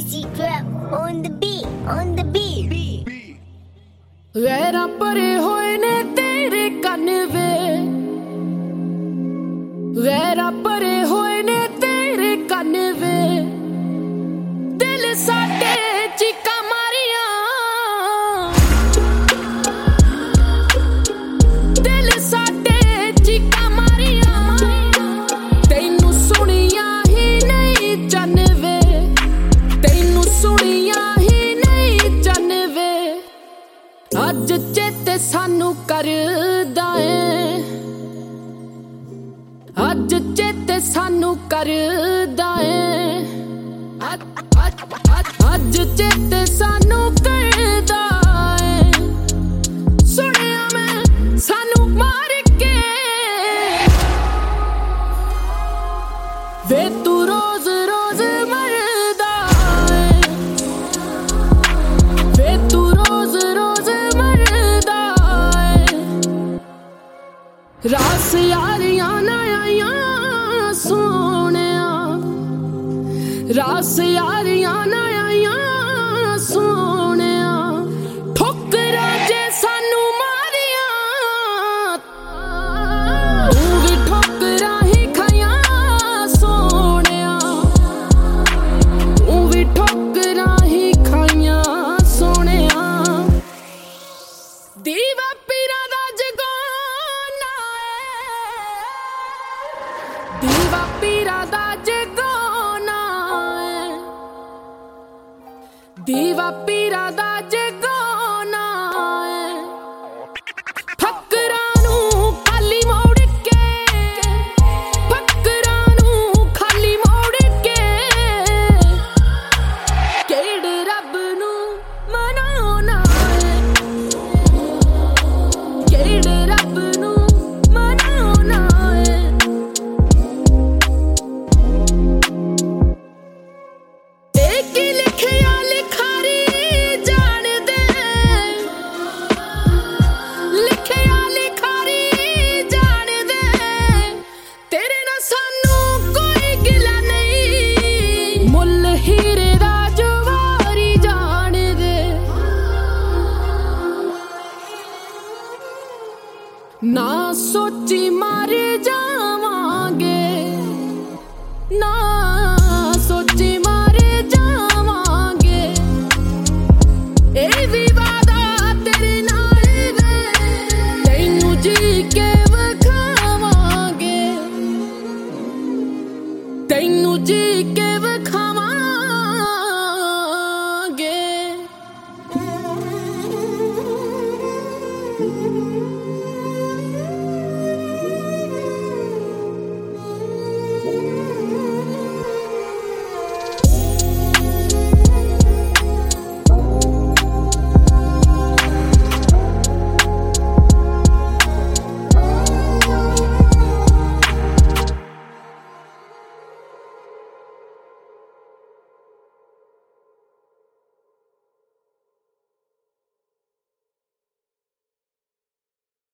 Easy drop on the beat, on the beat. वैरा परे होए ने तेरे कन वे, वैरा परे होए ने तेरे कन वे, दिल साडे चीका मारियां, दिल साडे चीका मारियां, तैनू सुनिया ही नहीं चन वे, तैनू सुनिया ही नहीं चन वे। अज चेते सानू करदा ऐ, अज चेते सानू करदा ऐ, अज चेते सानू करदा ऐ। सुनिया मैं सानू मार के वे तू रोज रोज मरदा ऐ, वे तू रोज रोज मरदा ऐ। रास यारियां ना आईयां सोहणिया, रास यारियां ना आईयां सोहणिया, ठोकरां जे सानू मारियां, तू भी ठोकरां ही खाइयां सोहणिया, तू भी ठोकरां ही खाइयां सोहणिया। दीवा पीरा दा जगाना ऐ, दीवा पीरा दा जगाना ऐ, दीवा पीरा दा